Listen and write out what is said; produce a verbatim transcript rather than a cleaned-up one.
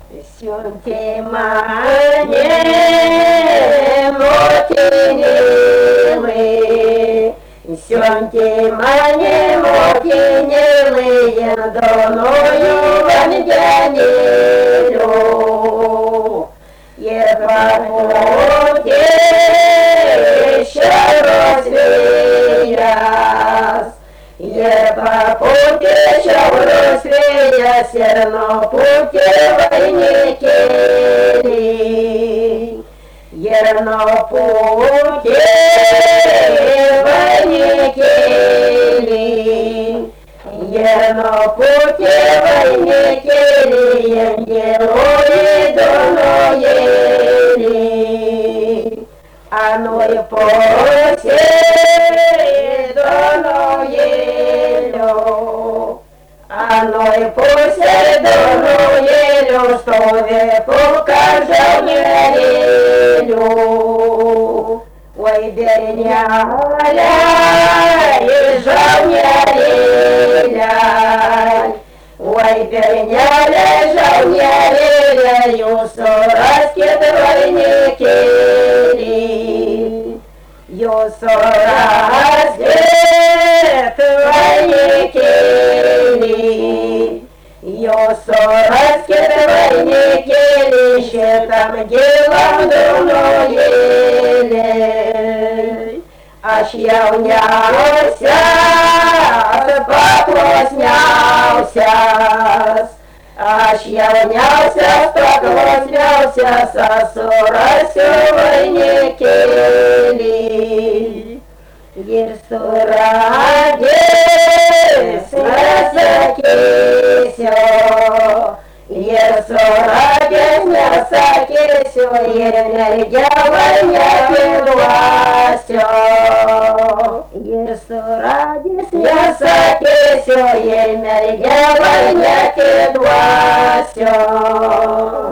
siuntė mane motinėlai, siuntė mane motinėlai raudonuoju vandenėliu. Ir papūtė šiaurės vėjas, ir papūtė šiaurės vėjas ir nupūtė vainikėlį, ir nupūtė vainikėlį, ir nupūtė vainikėlį, angeloji donojėlį. Anoj pusė donojėlio, anoj pusė donojėlio stovi pulka žalgerėlių. Oi bernelė ir žalgerėlė, oi bernelė žalgerėlė, jūs suraskit vainikėlį. Jūs suraskit vainikėlį, jūs suraskit vainikėlį šitam gyvam donojėliui. Aš jauniausias, paklusniausias, aš jauniausias, paklusniausias, aš surasiu vainikėlį. Ir suradęs nesakysiu, ir suradęs nesakysiu, ir mergelą neatiduosiu. Ir suradęs nesakysiu, ir mergelą neatiduosiu.